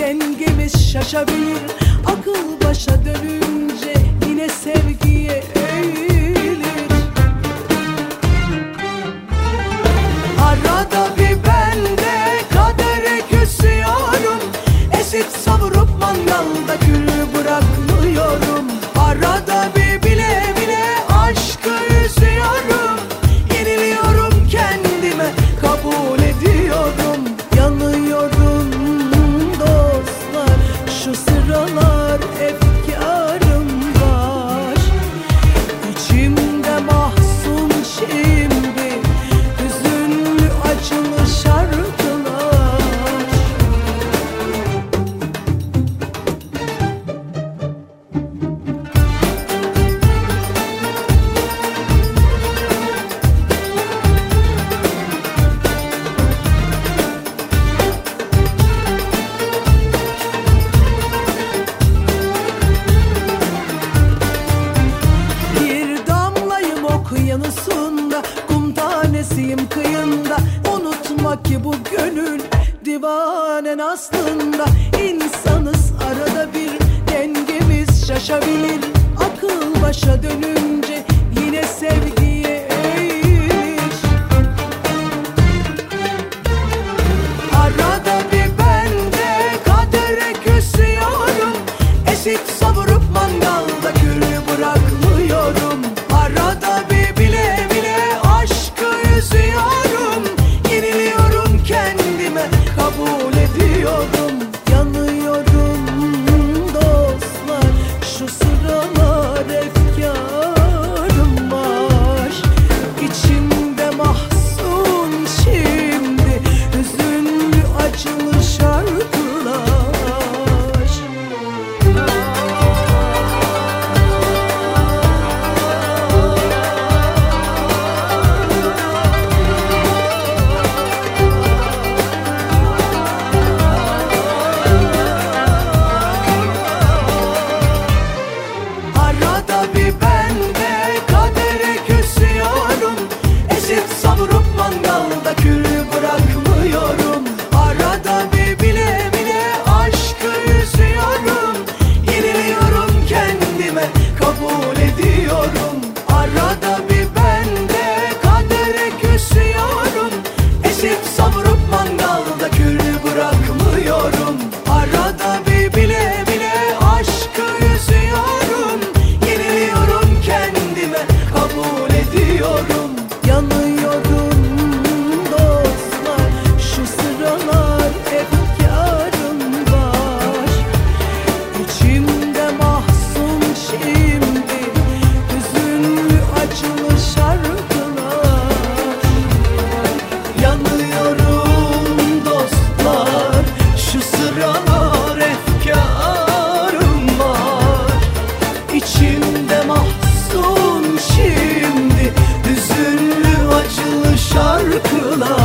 dengemiz şaşabilir. Akıl başa dönünce yine sevgiye eğilir. Arada bir ben de kadere küsüyorum, esip savurup mangalda kül bırakmıyorum. Arada bir bile bile aşkı üzüyorum, yeniliyorum kendime, kabul ediyorum. Yanıyorum dostlar, şu sıralar efkarım var. İçimde mahzun şimdi hüzünlü acılı şarkılar. Yanısında, kum tanesiyim kıyında. Unutma ki bu gönül divanen aslında. İnsanız, arada bir dengemiz şaşabilir. Akıl başa dönünce yine sevgiye eğilir. Arada bir ben de kadere küsüyorum, esip savurup mangalda kül bırakmıyorum. Arada bir bile bile aşkı üzüyorum, yeniliyorum kendime, kabul ediyorum. Yanıyorum dostlar, şu sıralar efkarım var. İçimde mahzun şimdi hüzünlü acılı şarkılar. Arada bir ben de kadere küsüyorum, esip savurup mangalda kül bırakmıyorum. Arada bir bile bile aşkı üzüyorum, yeniliyorum kendime, kabul ediyorum. Arada bir ben de kadere küsüyorum, esip savurup mangalda kül bırakmıyorum. Arada bir bile bile aşkı üzüyorum, yeniliyorum kendime, kabul ediyorum. Yanıyorum dostlar, şu sıralar efkarım var. İçimde mahzun şimdi hüzünlü acılı şarkılar. Yanıyorum dostlar, şu sıralar efkarım var. İçimde mahzun şimdi hüzünlü acılı şarkılar.